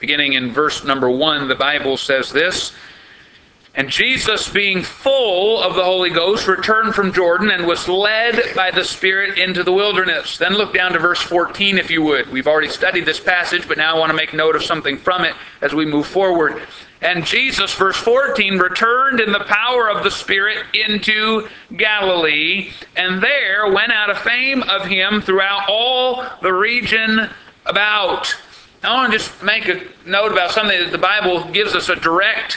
Beginning in verse number 1, the Bible says this: "And Jesus, being full of the Holy Ghost, returned from Jordan and was led by the Spirit into the wilderness." Then look down to verse 14, if you would. We've already studied this passage, but now I want to make note of something from it as we move forward. "And Jesus," verse 14, "returned in the power of the Spirit into Galilee, and there went out a fame of him throughout all the region about." I want to just make a note about something that the Bible gives us a direct,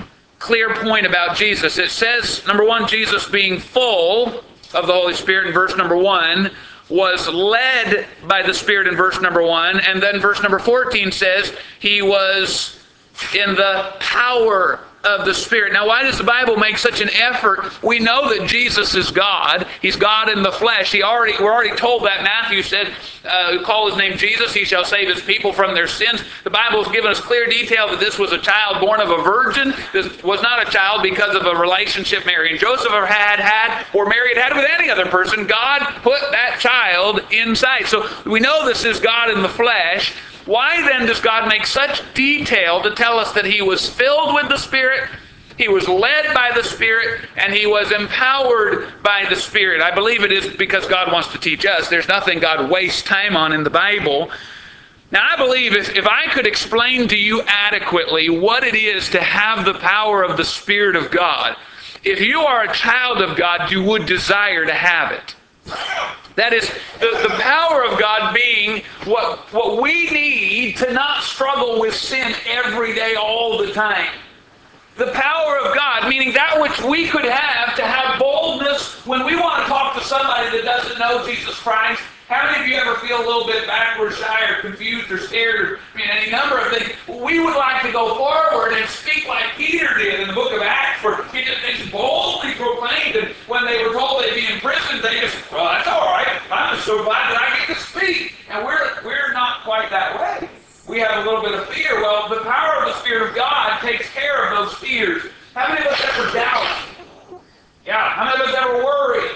clear point about Jesus. It says, number one, Jesus being full of the Holy Spirit in verse number 1, was led by the Spirit in verse number 1, and then verse number 14 says he was in the power of the Spirit. Now, why does the Bible make such an effort? We know that Jesus is God. He's God in the flesh. We're already told that. Matthew said, call his name Jesus, he shall save his people from their sins. The Bible has given us clear detail that this was a child born of a virgin. This was not a child because of a relationship Mary and Joseph had, or Mary had with any other person. God put that child inside. So we know this is God in the flesh. Why then does God make such detail to tell us that he was filled with the Spirit, he was led by the Spirit, and he was empowered by the Spirit? I believe it is because God wants to teach us. There's nothing God wastes time on in the Bible. Now, I believe if I could explain to you adequately what it is to have the power of the Spirit of God, if you are a child of God, you would desire to have it. That is, the power of God being what we need to not struggle with sin every day, all the time. The power of God, meaning that which we could have to have boldness when we want to talk to somebody that doesn't know Jesus Christ. How many of you ever feel a little bit backward, shy, or confused, or scared, or any number of things? We would like to go forward and speak like Peter did in the book of Acts, where he just boldly proclaimed, and when they were told they'd be in prison, they just, well, that's all right. I'm just so glad that I get to speak. And we're not quite that way. We have a little bit of fear. Well, the power of the Spirit of God takes care of those fears. How many of us ever doubt? Yeah. How many of us ever worry?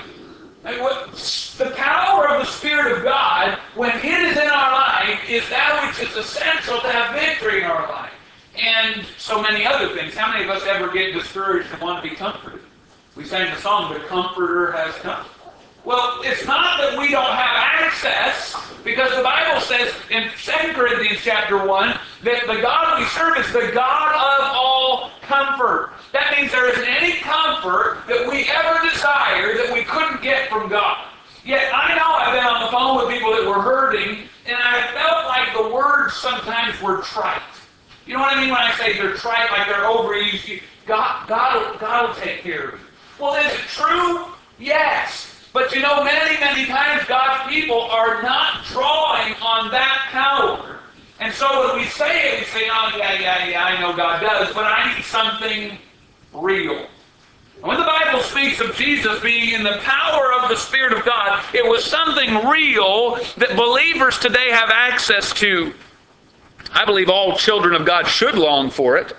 The power of the Spirit of God, when it is in our life, is that which is essential to have victory in our life. And so many other things. How many of us ever get discouraged and want to be comforted? We sang the song, "The Comforter has come." Well, it's not that we don't have access, because the Bible says in 2 Corinthians chapter 1 that the God we serve is the God of all comfort. That means there isn't any comfort that we ever desire that we couldn't get from God. Yet I know I've been on the phone with people that were hurting, and I felt like the words sometimes were trite. You know what I mean when I say they're trite, like they're overused? God will take care of you. Well, is it true? Yes. But many times God's people are not drawing on that power. And so when we say it, we say, oh, yeah, I know God does, but I need something real. And when the Bible speaks of Jesus being in the power of the Spirit of God, it was something real that believers today have access to. I believe all children of God should long for it.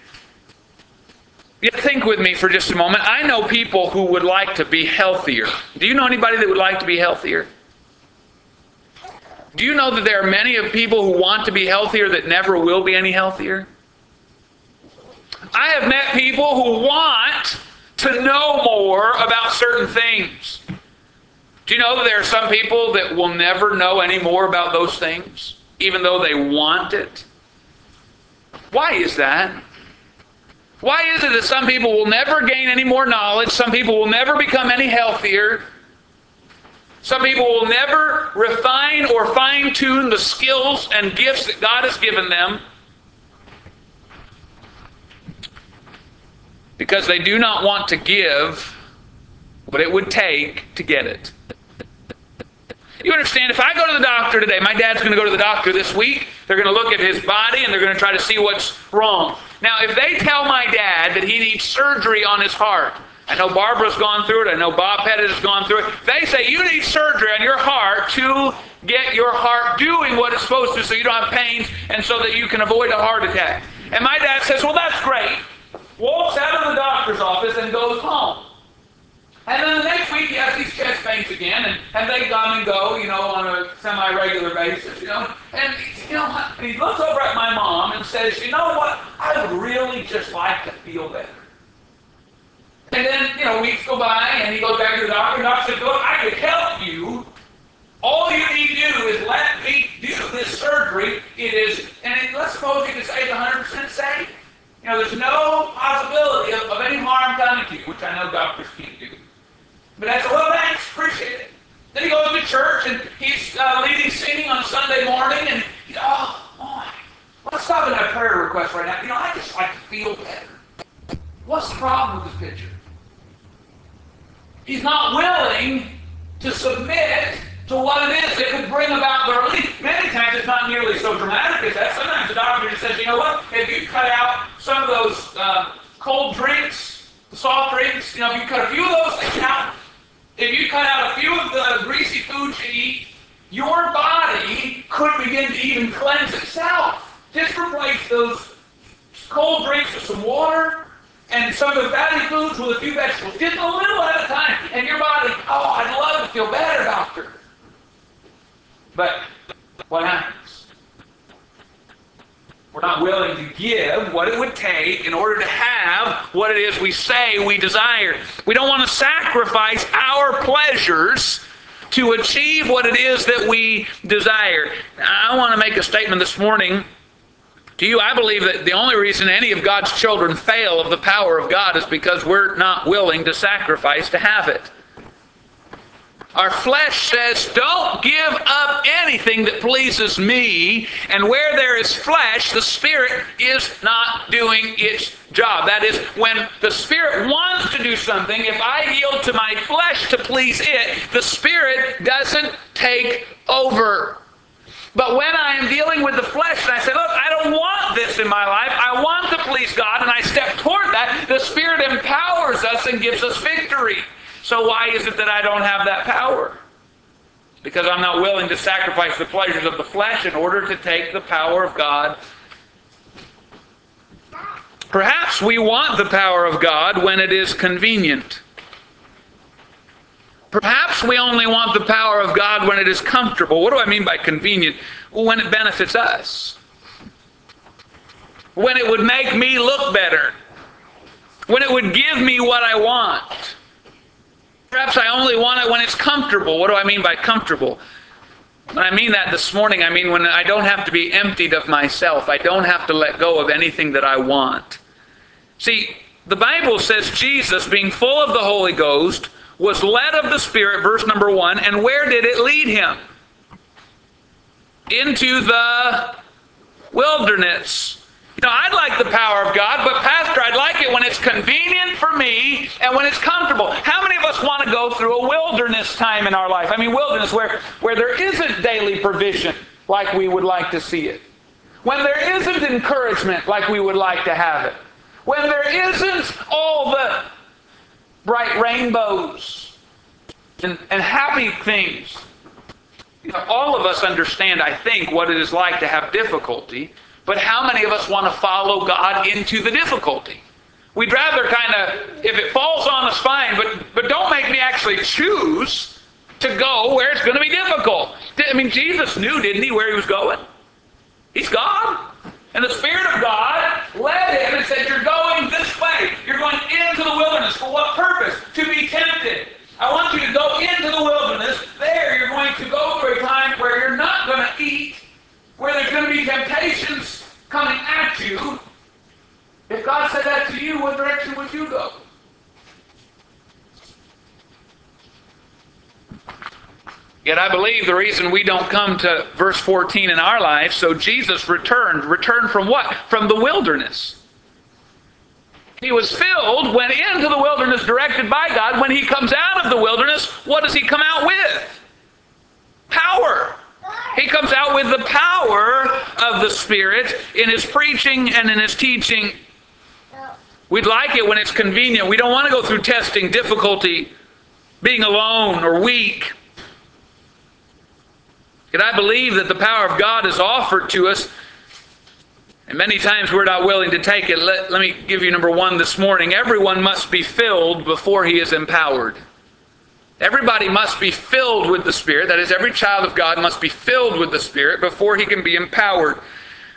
Yet think with me for just a moment. I know people who would like to be healthier. Do you know anybody that would like to be healthier? Do you know that there are many of people who want to be healthier that never will be any healthier? I have met people who want to know more about certain things. Do you know that there are some people that will never know any more about those things, even though they want it? Why is that? Why is it that some people will never gain any more knowledge, some people will never become any healthier, some people will never refine or fine-tune the skills and gifts that God has given them? Because they do not want to give what it would take to get it. You understand, if I go to the doctor today, my dad's going to go to the doctor this week, they're going to look at his body and they're going to try to see what's wrong. Now, if they tell my dad that he needs surgery on his heart, I know Barbara's gone through it, I know Bob Pettit has gone through it, they say you need surgery on your heart to get your heart doing what it's supposed to so you don't have pains and so that you can avoid a heart attack. And my dad says, well, that's great. Walks out of the doctor's office and goes home. And then the next week he has these chest pains again, and they come and go, on a semi-regular basis, And he looks over at my mom and says, you know what, I would really just like to feel better. And then, weeks go by, and he goes back to the doctor, and the doctor says, look, I could help you. All you need to do is let me do this surgery. Let's suppose you can say it's 100% safe. There's no possibility of any harm coming to you, which I know doctors can't do. But I said, well, thanks, appreciate it. Then he goes to church, and he's leading singing on Sunday morning, and let's stop in a prayer request right now. I just like to feel better. What's the problem with this picture? He's not willing to submit to what it is that could bring about the relief. Many times it's not nearly so dramatic as that. Sometimes the doctor just says, you know what, if you cut out some of those cold drinks, the soft drinks, if you cut a few of those things out, if you cut out a few of the greasy foods you eat, your body could begin to even cleanse itself. Just replace those cold drinks with some water and some of the fatty foods with a few vegetables, just a little at a time. And your body, I'd love to feel better, doctor. But what happens? We're not willing to give what it would take in order to have what it is we say we desire. We don't want to sacrifice our pleasures to achieve what it is that we desire. I want to make a statement this morning to you. I believe that the only reason any of God's children fail of the power of God is because we're not willing to sacrifice to have it. Our flesh says, don't give up anything that pleases me. And where there is flesh, the Spirit is not doing its job. That is, when the Spirit wants to do something, if I yield to my flesh to please it, the Spirit doesn't take over. But when I am dealing with the flesh and I say, look, I don't want this in my life, I want to please God, and I step toward that, the Spirit empowers us and gives us victory. So why is it that I don't have that power? Because I'm not willing to sacrifice the pleasures of the flesh in order to take the power of God. Perhaps we want the power of God when it is convenient. Perhaps we only want the power of God when it is comfortable. What do I mean by convenient? Well, when it benefits us. When it would make me look better. When it would give me what I want. Perhaps I only want it when it's comfortable. What do I mean by comfortable? When I mean that this morning, I mean when I don't have to be emptied of myself. I don't have to let go of anything that I want. See, the Bible says Jesus, being full of the Holy Ghost, was led of the Spirit, verse number 1, and where did it lead him? Into the wilderness. I'd like the power of God, but Pastor, I'd like it when it's convenient for me and when it's comfortable. How many of us want to go through a wilderness time in our life? I mean, wilderness where there isn't daily provision like we would like to see it. When there isn't encouragement like we would like to have it. When there isn't all the bright rainbows and happy things. All of us understand, I think, what it is like to have difficulty. But how many of us want to follow God into the difficulty? We'd rather if it falls on us, fine, but don't make me actually choose to go where it's going to be difficult. I mean, Jesus knew, didn't he, where he was going? He's God. And the Spirit of God led him and said, you're going this way. You're going into the wilderness. For what purpose? To be tempted. I want you to go into the wilderness. There you're going to go through a time where you're not going to eat, where there's going to be temptations coming at you. If God said that to you, what direction would you go? Yet I believe the reason we don't come to verse 14 in our life, so Jesus returned. Returned from what? From the wilderness. He was filled, went into the wilderness directed by God. When he comes out of the wilderness, what does he come out with? Power. He comes out with the power of the Spirit in his preaching and in his teaching. We'd like it when it's convenient. We don't want to go through testing, difficulty, being alone or weak. Yet I believe that the power of God is offered to us, and many times we're not willing to take it. Let me give you number 1 this morning. Everyone must be filled before he is empowered. Everybody must be filled with the Spirit. That is, every child of God must be filled with the Spirit before he can be empowered.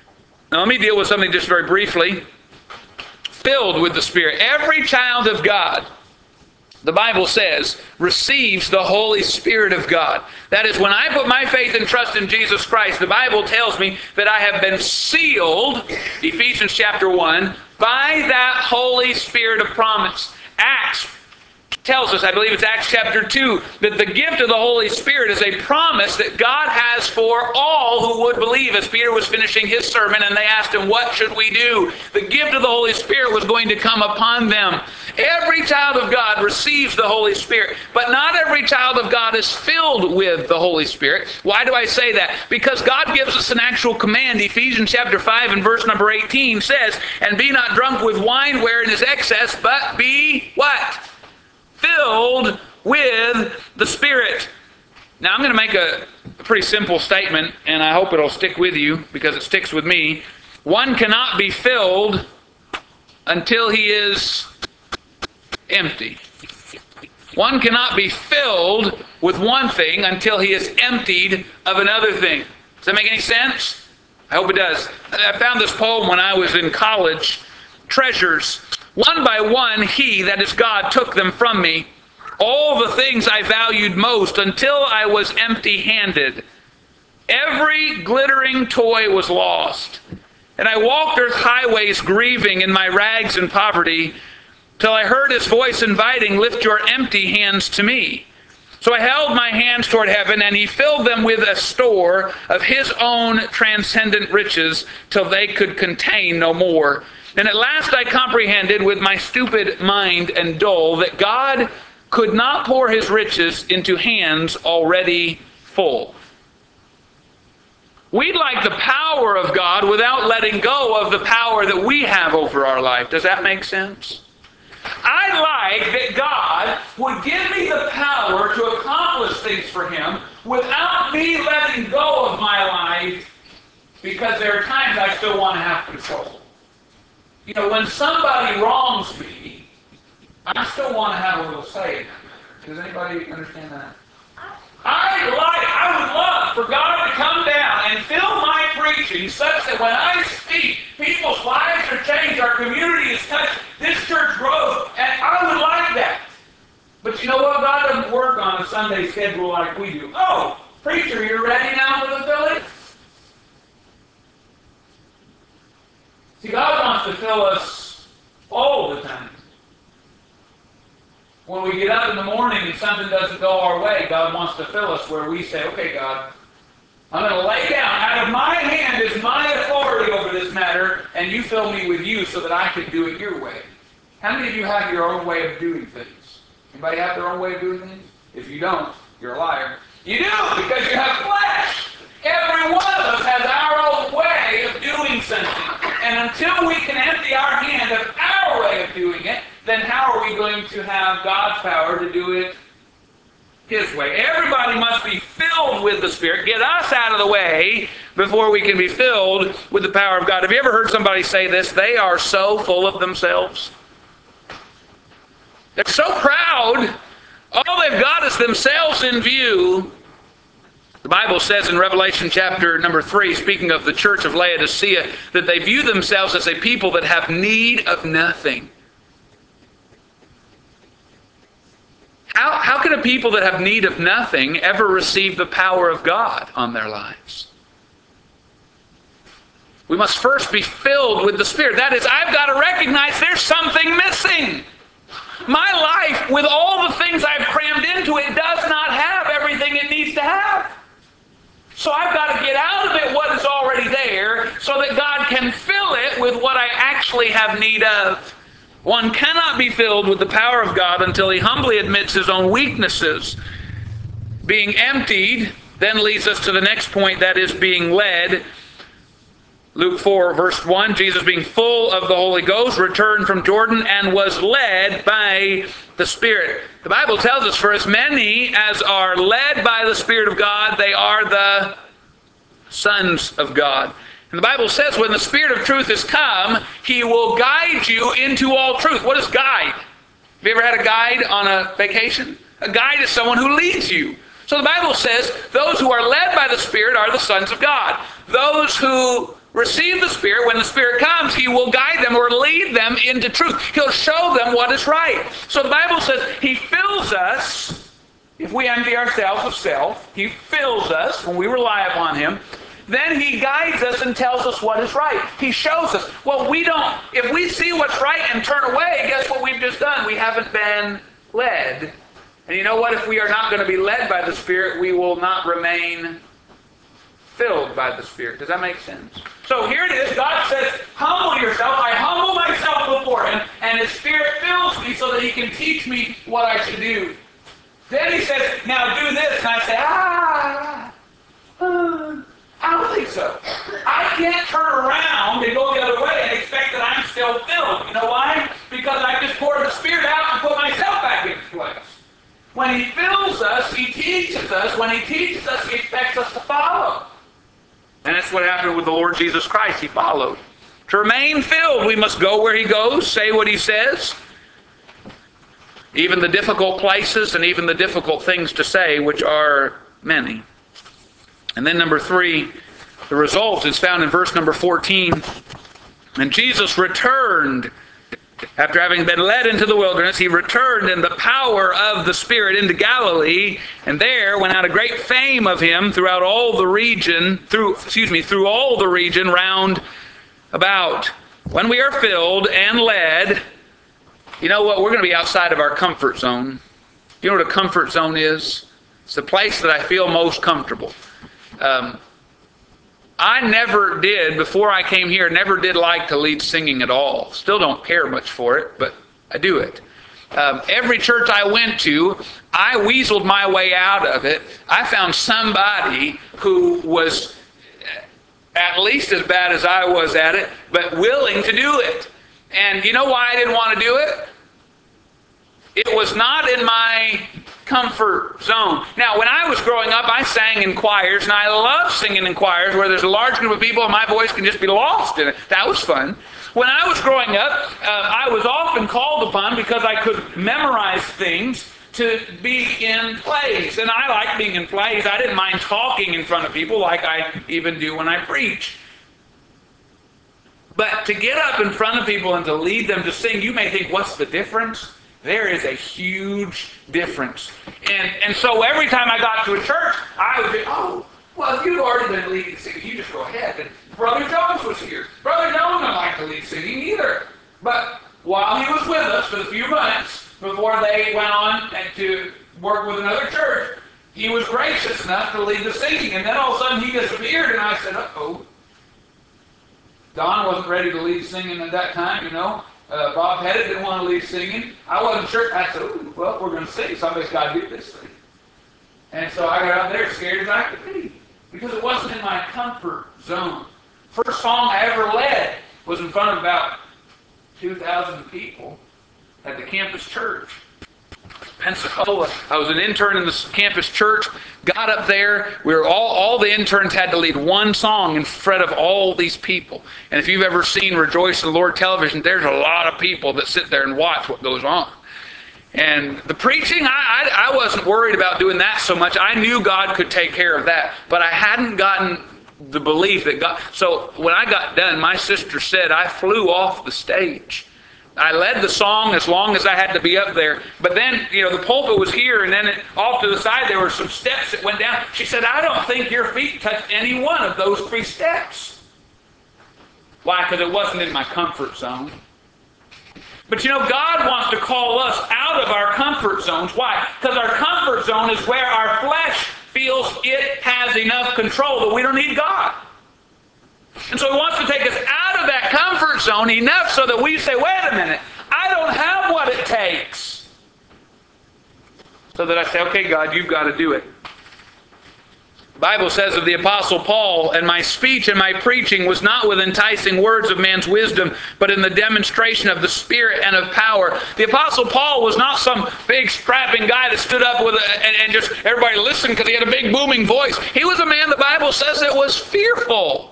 Now let me deal with something just very briefly. Filled with the Spirit. Every child of God, the Bible says, receives the Holy Spirit of God. That is, when I put my faith and trust in Jesus Christ, the Bible tells me that I have been sealed, Ephesians chapter 1, by that Holy Spirit of promise. Acts tells us, I believe it's Acts chapter 2, that the gift of the Holy Spirit is a promise that God has for all who would believe. As Peter was finishing his sermon and they asked him, what should we do? The gift of the Holy Spirit was going to come upon them. Every child of God receives the Holy Spirit, but not every child of God is filled with the Holy Spirit. Why do I say that? Because God gives us an actual command. Ephesians chapter 5 and verse number 18 says, and be not drunk with wine wherein is excess, but be what? Filled with the Spirit. Now I'm going to make a pretty simple statement, and I hope it'll stick with you because it sticks with me. One cannot be filled until he is empty. One cannot be filled with one thing until he is emptied of another thing. Does that make any sense? I hope it does. I found this poem when I was in college. Treasures. One by one, he, that is God, took them from me. All the things I valued most until I was empty-handed. Every glittering toy was lost. And I walked earth's highways grieving in my rags and poverty till I heard his voice inviting, lift your empty hands to me. So I held my hands toward heaven, and he filled them with a store of his own transcendent riches till they could contain no more. And at last I comprehended with my stupid mind and dull that God could not pour his riches into hands already full. We'd like the power of God without letting go of the power that we have over our life. Does that make sense? I'd like that God would give me the power to accomplish things for him without me letting go of my life, because there are times I still want to have control. You know, when somebody wrongs me, I still want to have a little say in that. Does anybody understand that? I would love for God to come down and fill my preaching such that when I speak, people's lives are changed, our community is touched, this church grows, and I would like that. But you know what? God doesn't work on a Sunday schedule like we do. Oh, preacher, you're ready now for the filling? See, God wants to fill us all the time. When we get up in the morning and something doesn't go our way, God wants to fill us where we say, okay, God, I'm going to lay down. Out of my hand is my authority over this matter, and you fill me with you so that I can do it your way. How many of you have your own way of doing things? Anybody have their own way of doing things? If you don't, you're a liar. You do, because you have flesh. Every one of us has our own way of doing something. And until we can empty our hand of our way of doing it, then how are we going to have God's power to do it his way? Everybody must be filled with the Spirit. Get us out of the way before we can be filled with the power of God. Have you ever heard somebody say this? They are so full of themselves. They're so proud. All they've got is themselves in view. The Bible says in Revelation chapter number 3, speaking of the church of Laodicea, that they view themselves as a people that have need of nothing. How can a people that have need of nothing ever receive the power of God on their lives? We must first be filled with the Spirit. That is, I've got to recognize there's something missing. My life, with all the things I've crammed into it, does not have everything it needs to have. So I've got to get out of it what is already there so that God can fill it with what I actually have need of. One cannot be filled with the power of God until he humbly admits his own weaknesses. Being emptied then leads us to the next point, that is being led. Luke 4, verse 1, Jesus being full of the Holy Ghost returned from Jordan and was led by the Spirit. The Bible tells us, for as many as are led by the Spirit of God, they are the sons of God. And the Bible says when the Spirit of truth is come, he will guide you into all truth. What is guide? Have you ever had a guide on a vacation? A guide is someone who leads you. So the Bible says those who are led by the Spirit are the sons of God. Those who receive the Spirit. When the Spirit comes, He will guide them or lead them into truth. He'll show them what is right. So the Bible says He fills us. If we empty ourselves of self, He fills us when we rely upon Him. Then He guides us and tells us what is right. He shows us. Well, if we see what's right and turn away, guess what we've just done? We haven't been led. And you know what? If we are not going to be led by the Spirit, we will not remain filled by the Spirit. Does that make sense? So here it is. God says, humble yourself. I humble myself before Him, and His Spirit fills me so that He can teach me what I should do. Then He says, now do this. And I say, I don't think so. I can't turn around and go the other way and expect that I'm still filled. You know why? Because I just poured the Spirit out and put myself back in place. When He fills us, He teaches us. When He teaches us, He expects us to follow. And that's what happened with the Lord Jesus Christ. He followed. To remain filled, we must go where He goes, say what He says. Even the difficult places and even the difficult things to say, which are many. And then number 3, the result is found in verse number 14. And Jesus returned. After having been led into the wilderness, He returned in the power of the Spirit into Galilee, and there went out a great fame of Him throughout all the region, through all the region round about. When we are filled and led, you know what? We're going to be outside of our comfort zone. You know what a comfort zone is? It's the place that I feel most comfortable. I never did, before I came here, never did like to lead singing at all. Still don't care much for it, but I do it. Every church I went to, I weaseled my way out of it. I found somebody who was at least as bad as I was at it, but willing to do it. And you know why I didn't want to do it? It was not in my comfort zone. Now, when I was growing up, I sang in choirs, and I love singing in choirs where there's a large group of people and my voice can just be lost in it. That was fun. When I was growing up, I was often called upon, because I could memorize things, to be in plays. And I like being in plays. I didn't mind talking in front of people like I even do when I preach. But to get up in front of people and to lead them to sing, you may think, what's the difference? There is a huge difference. And so every time I got to a church, I would be, oh, well, you've already been leading singing. You just go ahead. And Brother Jones was here. Brother Jones didn't like to lead singing either. But while he was with us for the few months before they went on to work with another church, he was gracious enough to lead the singing. And then all of a sudden he disappeared, and I said, uh-oh. Don wasn't ready to lead singing at that time, you know. Bob Pettit didn't want to lead singing. I wasn't sure. I said, ooh, well, if we're going to sing, somebody's got to do this thing. And so I got out there scared as I could be, because it wasn't in my comfort zone. First song I ever led was in front of about 2,000 people at the campus church. Pensacola. I was an intern in the campus church, got up there. We were all the interns had to lead one song in front of all these people. And if you've ever seen Rejoice in the Lord television, there's a lot of people that sit there and watch what goes on. And the preaching, I wasn't worried about doing that so much. I knew God could take care of that. But I hadn't gotten the belief that God... So when I got done, my sister said I flew off the stage. I led the song as long as I had to be up there. But then, you know, the pulpit was here, and then off to the side there were some steps that went down. She said, I don't think your feet touched any one of those 3 steps. Why? Because it wasn't in my comfort zone. But you know, God wants to call us out of our comfort zones. Why? Because our comfort zone is where our flesh feels it has enough control that we don't need God. And so He wants to take us out of that comfort zone enough so that we say, wait a minute, I don't have what it takes. So that I say, okay, God, you've got to do it. The Bible says of the Apostle Paul, and my speech and my preaching was not with enticing words of man's wisdom, but in the demonstration of the Spirit and of power. The Apostle Paul was not some big strapping guy that stood up with and just everybody listened because he had a big booming voice. He was a man, the Bible says, that was fearful.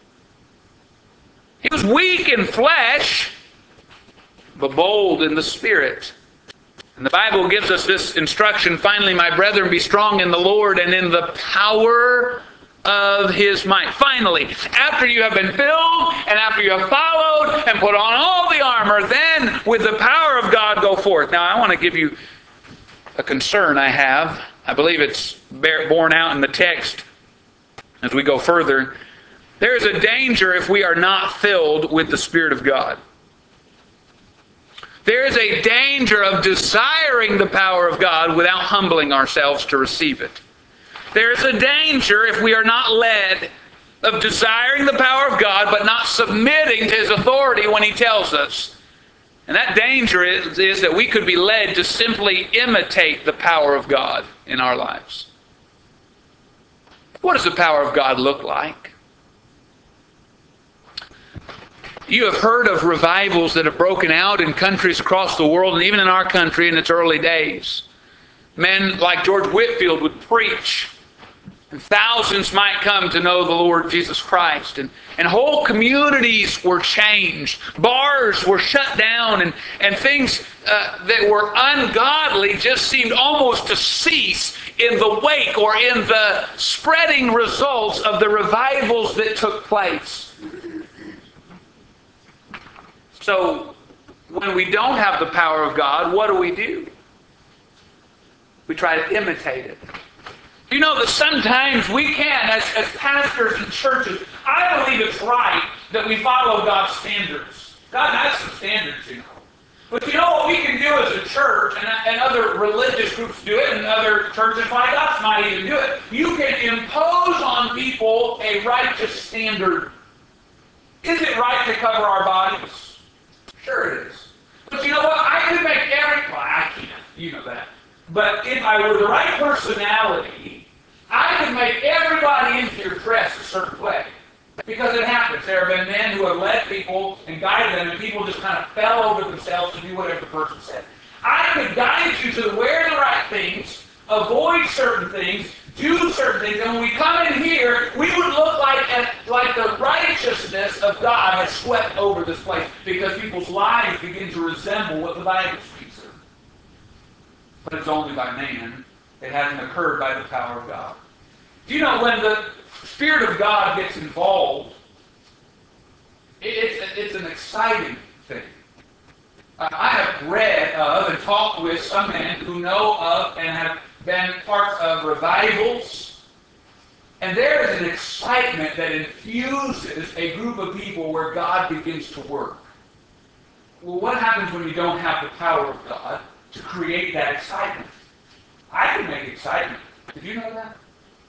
He was weak in flesh, but bold in the Spirit. And the Bible gives us this instruction, finally, my brethren, be strong in the Lord and in the power of his might. Finally, after you have been filled and after you have followed and put on all the armor, then with the power of God go forth. Now I want to give you a concern I have. I believe it's borne out in the text as we go further. There is a danger if we are not filled with the Spirit of God. There is a danger of desiring the power of God without humbling ourselves to receive it. There is a danger if we are not led of desiring the power of God but not submitting to His authority when He tells us. And that danger is that we could be led to simply imitate the power of God in our lives. What does the power of God look like? You have heard of revivals that have broken out in countries across the world and even in our country in its early days. Men like George Whitefield would preach, and thousands might come to know the Lord Jesus Christ. And whole communities were changed. Bars were shut down, and things that were ungodly just seemed almost to cease in the wake or in the spreading results of the revivals that took place. So, when we don't have the power of God, what do? We try to imitate it. You know that sometimes we can, as pastors and churches, I believe it's right that we follow God's standards. God has some standards, you know. But you know what we can do as a church, and other religious groups do it, and other churches like us might even do it. You can impose on people a righteous standard. Is it right to cover our bodies? Sure it is. But you know what? I could make I can't. You know that. But if I were the right personality, I could make everybody in here dress a certain way. Because it happens. There have been men who have led people and guided them, and people just kind of fell over themselves to do whatever the person said. I could guide you to wear the right things, avoid certain things, do certain things, and when we come in here, we would look like the righteousness of God has swept over this place, because people's lives begin to resemble what the Bible speaks of. But it's only by man. It hasn't occurred by the power of God. Do you know when the Spirit of God gets involved, it's an exciting thing. I have read of and talked with some men who know of and have been part of revivals, and there is an excitement that infuses a group of people where God begins to work. Well, what happens when you don't have the power of God to create that excitement? I can make excitement. Did you know that?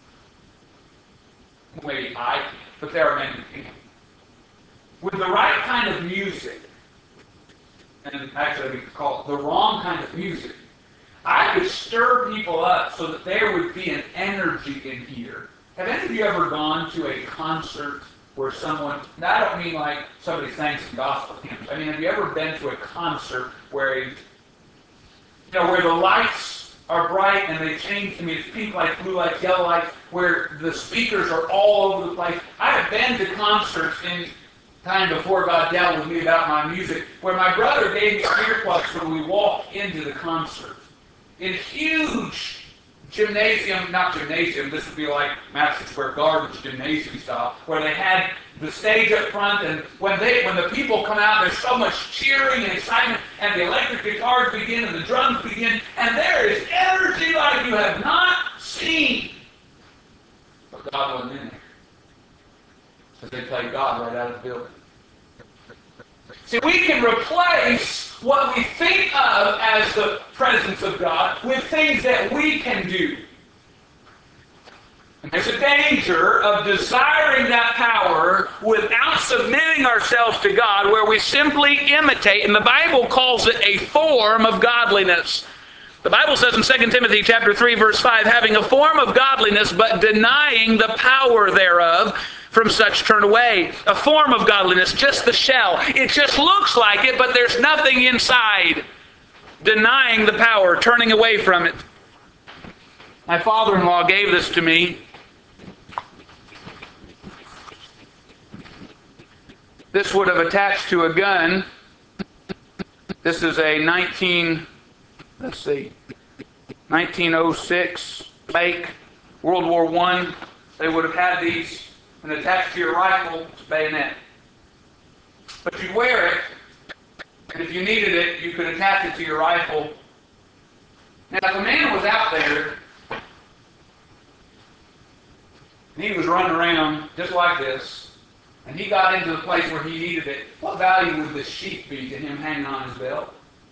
Well, maybe I can, but there are many people. With the right kind of music, and actually we could call it the wrong kind of music, I could stir people up so that there would be an energy in here. Have any of you ever gone to a concert where someone, now I don't mean like somebody sang some gospel hymns, I mean, have you ever been to a concert where where the lights are bright and they change, it's pink lights, blue lights, yellow lights, where the speakers are all over the place. I have been to concerts in time before God dealt with me about my music, where my brother gave me earplugs when we walked into the concert. In huge not gymnasium, this would be like Madison Square Garden's gymnasium style, where they had the stage up front, and when the people come out, there's so much cheering and excitement, and the electric guitars begin, and the drums begin, and there is energy like you have not seen. But God wasn't in there, because they played God right out of the building. See, we can replace what we think of as the presence of God with things that we can do. And there's a danger of desiring that power without submitting ourselves to God, where we simply imitate, and the Bible calls it a form of godliness. The Bible says in 2 Timothy chapter 3, verse 5, having a form of godliness, but denying the power thereof, from such turn away. A form of godliness, just the shell. It just looks like it, but there's nothing inside. Denying the power, turning away from it. My father-in-law gave this to me. This would have attached to a gun. This is a 1906 Lake, World War I they would have had these and attached to your rifle, it's a bayonet. But you'd wear it, and if you needed it, you could attach it to your rifle. Now, if a man was out there, and he was running around just like this, and he got into the place where he needed it, what value would this sheath be to him hanging on his belt?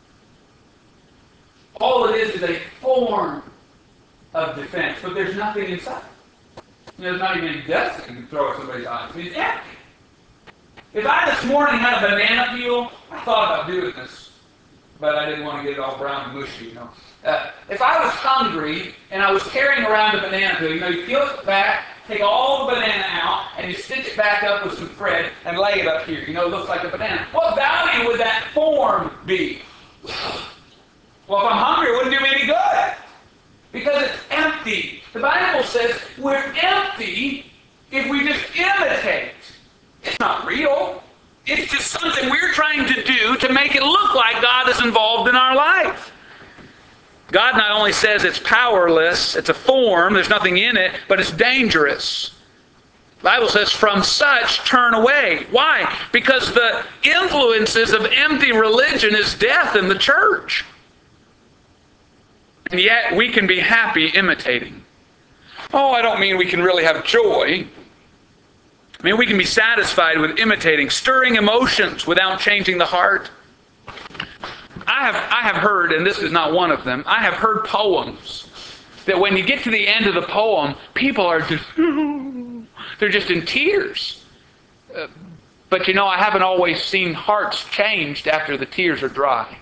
All it is a form of defense, but there's nothing inside. There's not even any dust that can throw at somebody's eyes. I mean, it's empty. If I this morning had a banana peel, I thought about doing this, but I didn't want to get it all brown and mushy, If I was hungry and I was carrying around a banana peel, you peel it back, take all the banana out, and you stitch it back up with some thread and lay it up here. It looks like a banana. What value would that form be? Well, if I'm hungry, it wouldn't do me any good. Because it's empty. The Bible says we're empty if we just imitate. It's not real. It's just something we're trying to do to make it look like God is involved in our life. God not only says it's powerless, it's a form, there's nothing in it, but it's dangerous. The Bible says, from such turn away. Why? Because the influences of empty religion is death in the church. And yet we can be happy imitating. Oh, I don't mean we can really have joy. I mean, we can be satisfied with imitating, stirring emotions without changing the heart. I have heard, and this is not one of them, I have heard poems that when you get to the end of the poem, people are just, they're just in tears. But I haven't always seen hearts changed after the tears are dry.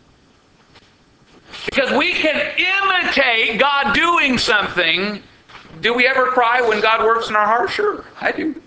Because we can imitate God doing something. Do we ever cry when God works in our heart? Sure, I do.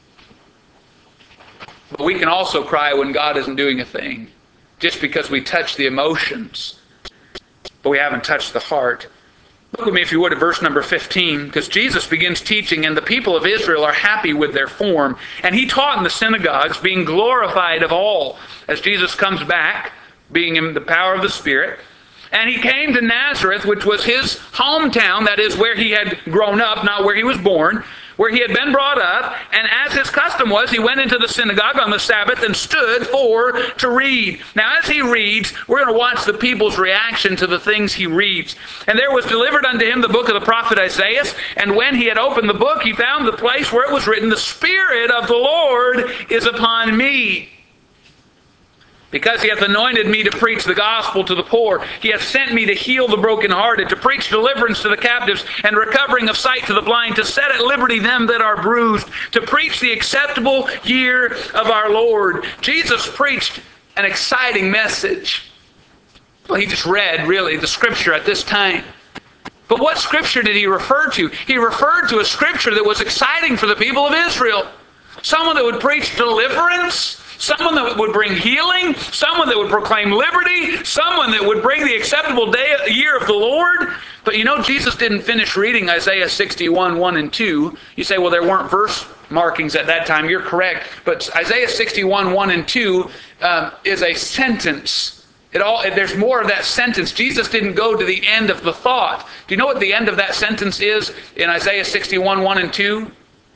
But we can also cry when God isn't doing a thing, just because we touch the emotions, but we haven't touched the heart. Look with me, if you would, at verse number 15, because Jesus begins teaching, and the people of Israel are happy with their form. And he taught in the synagogues, being glorified of all, as Jesus comes back, being in the power of the Spirit. And he came to Nazareth, which was his hometown, that is where he had grown up, not where he was born, where he had been brought up. And as his custom was, he went into the synagogue on the Sabbath and stood to read. Now as he reads, we're going to watch the people's reaction to the things he reads. And there was delivered unto him the book of the prophet Isaiah. And when he had opened the book, he found the place where it was written, "The Spirit of the Lord is upon me, because he hath anointed me to preach the gospel to the poor. He hath sent me to heal the brokenhearted, to preach deliverance to the captives, and recovering of sight to the blind, to set at liberty them that are bruised, to preach the acceptable year of our Lord." Jesus preached an exciting message. Well, he just read, really, the scripture at this time. But what scripture did he refer to? He referred to a scripture that was exciting for the people of Israel. Someone that would preach deliverance, someone that would bring healing, someone that would proclaim liberty, someone that would bring the acceptable year of the Lord. But Jesus didn't finish reading Isaiah 61, 1 and 2. You say, well, there weren't verse markings at that time. You're correct. But Isaiah 61, 1 and 2 is a sentence. There's more of that sentence. Jesus didn't go to the end of the thought. Do you know what the end of that sentence is in Isaiah 61, 1 and 2?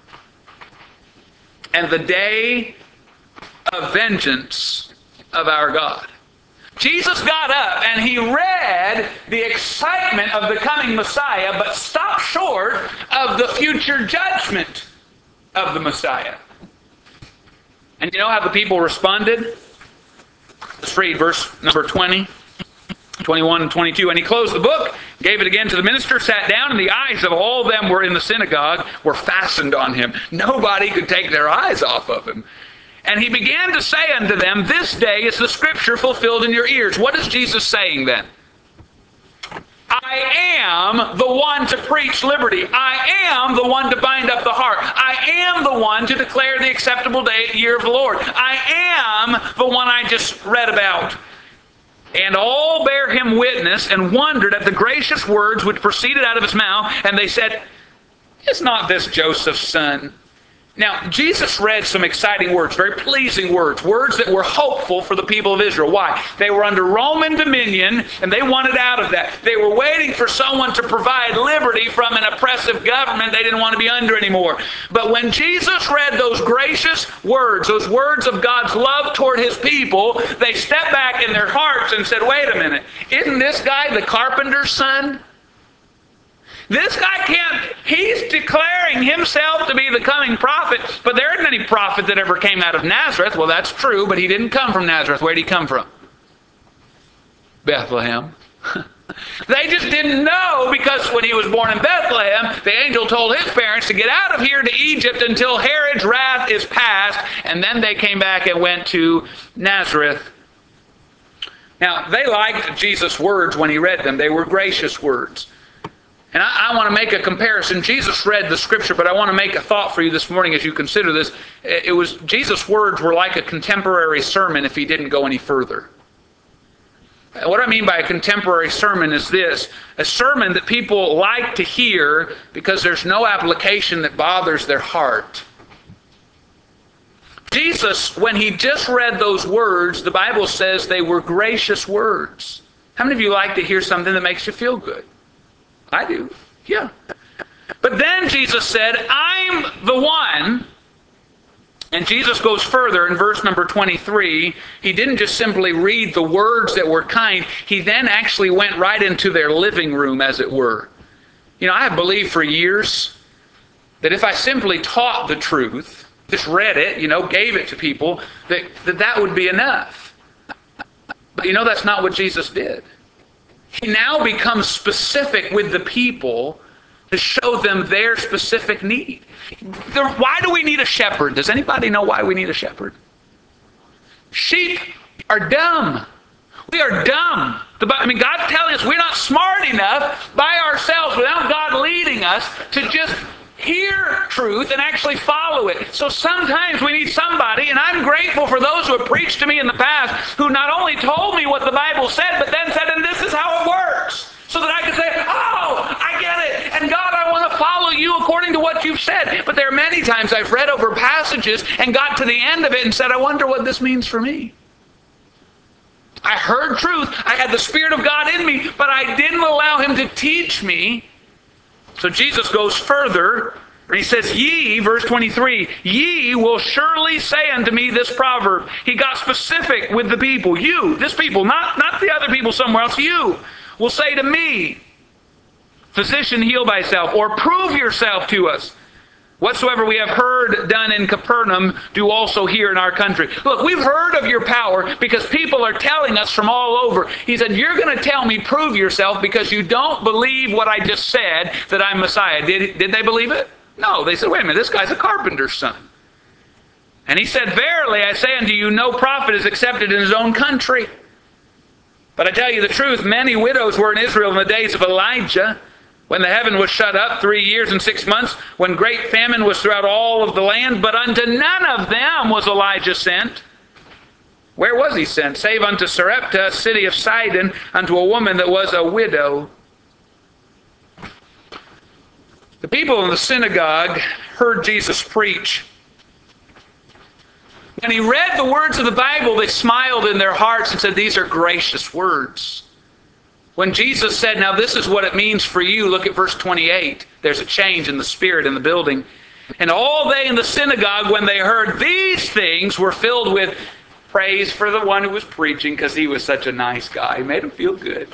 And the day of vengeance of our God. Jesus got up and he read the excitement of the coming Messiah, but stopped short of the future judgment of the Messiah. And you know how the people responded? Let's read verse number 20, 21 and 22. And he closed the book, gave it again to the minister, sat down, and the eyes of all them were in the synagogue were fastened on him. Nobody could take their eyes off of him. And he began to say unto them, "This day is the scripture fulfilled in your ears." What is Jesus saying then? I am the one to preach liberty. I am the one to bind up the heart. I am the one to declare the acceptable year of the Lord. I am the one I just read about. And all bare him witness and wondered at the gracious words which proceeded out of his mouth. And they said, "Is not this Joseph's son? Now, Jesus read some exciting words, very pleasing words, words that were hopeful for the people of Israel. Why? They were under Roman dominion, and they wanted out of that. They were waiting for someone to provide liberty from an oppressive government they didn't want to be under anymore. But when Jesus read those gracious words, those words of God's love toward his people, they stepped back in their hearts and said, wait a minute, isn't this guy the carpenter's son? This guy he's declaring himself to be the coming prophet, but there isn't any prophet that ever came out of Nazareth. Well, that's true, but he didn't come from Nazareth. Where did he come from? Bethlehem. They just didn't know, because when he was born in Bethlehem, the angel told his parents to get out of here to Egypt until Herod's wrath is past, and then they came back and went to Nazareth. Now, they liked Jesus' words when he read them. They were gracious words. And I want to make a comparison. Jesus read the scripture, but I want to make a thought for you this morning as you consider this. Jesus' words were like a contemporary sermon if he didn't go any further. What I mean by a contemporary sermon is this: a sermon that people like to hear because there's no application that bothers their heart. Jesus, when he just read those words, the Bible says they were gracious words. How many of you like to hear something that makes you feel good? I do, yeah. But then Jesus said, I'm the one. And Jesus goes further in verse number 23. He didn't just simply read the words that were kind. He then actually went right into their living room, as it were. You know, I have believed for years that if I simply taught the truth, just read it, gave it to people, that would be enough. But that's not what Jesus did. He now becomes specific with the people to show them their specific need. Why do we need a shepherd? Does anybody know why we need a shepherd? Sheep are dumb. We are dumb. God's telling us we're not smart enough by ourselves without God leading us to just hear truth and actually follow it. So sometimes we need somebody, and I'm grateful for those who have preached to me in the past who not only told me what the Bible said, but then said, and this is how it works. So that I could say, oh, I get it. And God, I want to follow you according to what you've said. But there are many times I've read over passages and got to the end of it and said, I wonder what this means for me. I heard truth. I had the Spirit of God in me, but I didn't allow him to teach me. So Jesus goes further, and he says, ye, verse 23, ye will surely say unto me this proverb. He got specific with the people. You, this people, not the other people somewhere else. You will say to me, physician, heal thyself, or prove yourself to us. Whatsoever we have heard done in Capernaum, do also here in our country. Look, we've heard of your power because people are telling us from all over. He said, you're going to tell me, prove yourself, because you don't believe what I just said, that I'm Messiah. Did they believe it? No. They said, wait a minute, this guy's a carpenter's son. And he said, verily, I say unto you, no prophet is accepted in his own country. But I tell you the truth, many widows were in Israel in the days of Elijah, when the heaven was shut up 3 years and 6 months, when great famine was throughout all of the land, but unto none of them was Elijah sent. Where was he sent? Save unto Sarepta, a city of Sidon, unto a woman that was a widow. The people in the synagogue heard Jesus preach. When he read the words of the Bible, they smiled in their hearts and said, these are gracious words. When Jesus said, now this is what it means for you, look at verse 28. There's a change in the spirit in the building. And all they in the synagogue, when they heard these things, were filled with praise for the one who was preaching, because he was such a nice guy. He made them feel good.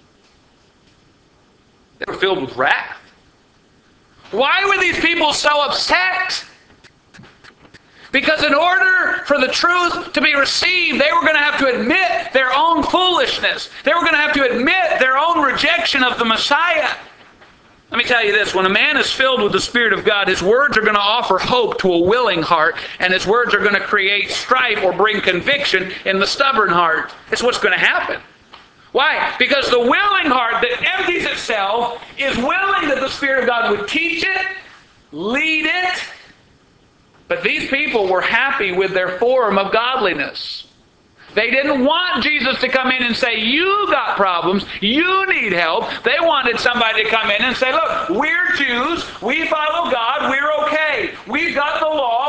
They were filled with wrath. Why were these people so upset? Because in order for the truth to be received, they were going to have to admit their own foolishness. They were going to have to admit their own rejection of the Messiah. Let me tell you this, when a man is filled with the Spirit of God, his words are going to offer hope to a willing heart, and his words are going to create strife or bring conviction in the stubborn heart. It's what's going to happen. Why? Because the willing heart that empties itself is willing that the Spirit of God would teach it, lead it. But these people were happy with their form of godliness. They didn't want Jesus to come in and say, you got problems, you need help. They wanted somebody to come in and say, look, we're Jews, we follow God, we're okay. We've got the law,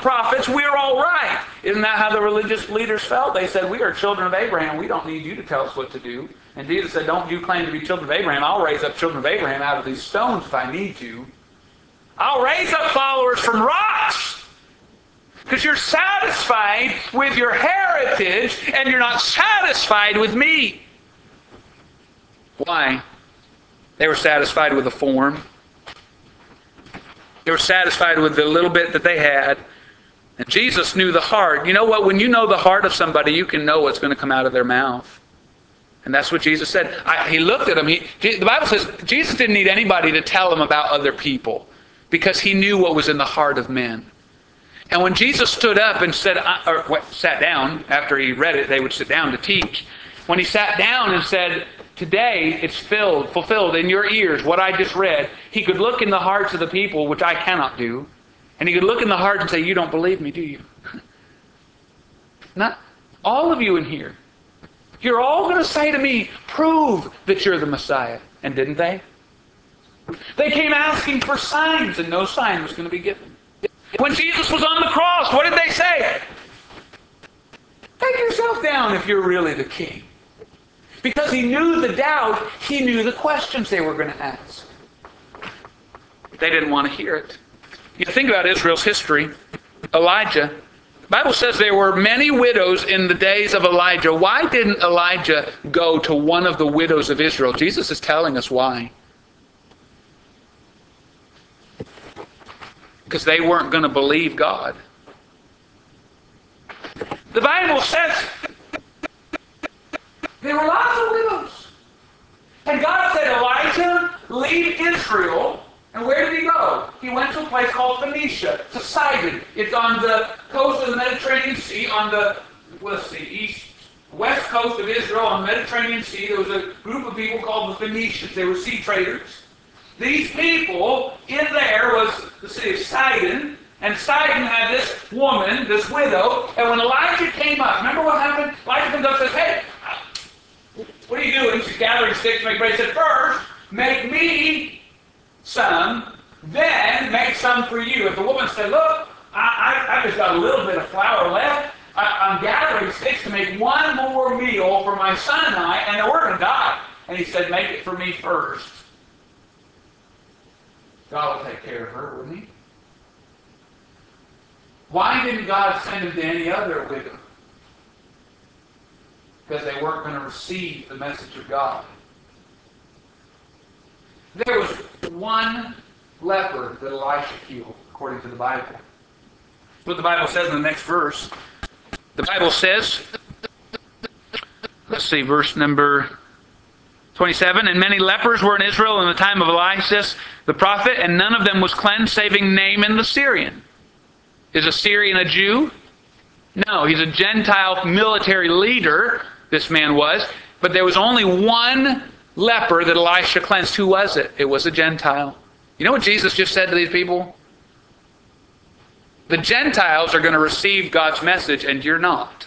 prophets, we're all right. Isn't that how the religious leaders felt? They said, we are children of Abraham. We don't need you to tell us what to do. And Jesus said, don't you claim to be children of Abraham. I'll raise up children of Abraham out of these stones if I need to. I'll raise up followers from rocks. Because you're satisfied with your heritage and you're not satisfied with me. Why? They were satisfied with the form. They were satisfied with the little bit that they had. And Jesus knew the heart. You know what? When you know the heart of somebody, you can know what's going to come out of their mouth. And that's what Jesus said. He looked at them. The Bible says Jesus didn't need anybody to tell him about other people because he knew what was in the heart of men. And when Jesus stood up and said, sat down, after he read it, they would sit down to teach. When he sat down and said, today it's fulfilled in your ears, what I just read, he could look in the hearts of the people, which I cannot do, and he could look in the hearts and say, you don't believe me, do you? Not all of you in here. You're all going to say to me, prove that you're the Messiah. And didn't they? They came asking for signs, and no sign was going to be given. When Jesus was on the cross, what did they say? Take yourself down if you're really the king. Because he knew the doubt, he knew the questions they were going to ask. They didn't want to hear it. You think about Israel's history. Elijah. The Bible says there were many widows in the days of Elijah. Why didn't Elijah go to one of the widows of Israel? Jesus is telling us why. Because they weren't going to believe God. The Bible says there were lots of widows. And God said, Elijah, leave Israel. And where did he go? He went to a place called Phoenicia, to Sidon. It's on the coast of the Mediterranean Sea, on the, west coast of Israel, on the Mediterranean Sea. There was a group of people called the Phoenicians. They were sea traders. These people, in there was the city of Sidon, and Sidon had this woman, this widow, and when Elijah came up, remember what happened? Elijah comes up and says, hey, what are you doing? She's gathering sticks to make bread. He said, first, make me some, then make some for you. If the woman said, look, I've just got a little bit of flour left, I'm gathering sticks to make one more meal for my son and I, and then we're going to die. And he said, make it for me first. God will take care of her, wouldn't he? Why didn't God send him to any other widow? Because they weren't going to receive the message of God. There was one leper that Elisha healed, according to the Bible. That's what the Bible says in the next verse. The Bible says, let's see, verse number 27, and many lepers were in Israel in the time of Elisha the prophet, and none of them was cleansed, saving Naaman the Syrian. Is a Syrian a Jew? No, he's a Gentile military leader, this man was. But there was only one leper that Elisha cleansed. Who was it? It was a Gentile. You know what Jesus just said to these people? The Gentiles are going to receive God's message, and you're not.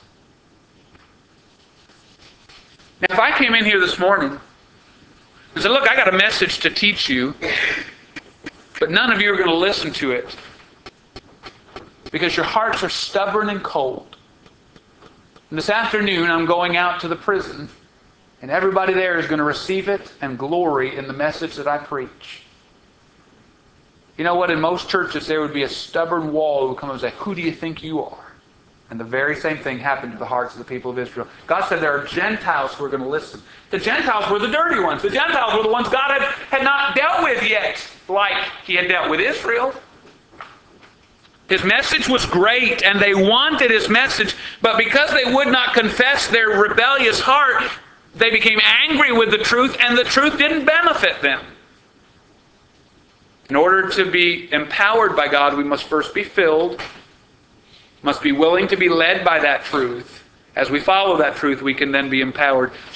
Now, if I came in here this morning and said, look, I got a message to teach you, but none of you are going to listen to it because your hearts are stubborn and cold. And this afternoon, I'm going out to the prison, and everybody there is going to receive it and glory in the message that I preach. You know what? In most churches, there would be a stubborn wall who would come and say, who do you think you are? And the very same thing happened to the hearts of the people of Israel. God said there are Gentiles who are going to listen. The Gentiles were the dirty ones. The Gentiles were the ones God had not dealt with yet, like he had dealt with Israel. His message was great, and they wanted his message, but because they would not confess their rebellious heart, they became angry with the truth, and the truth didn't benefit them. In order to be empowered by God, we must first be filled, must be willing to be led by that truth. As we follow that truth, we can then be empowered.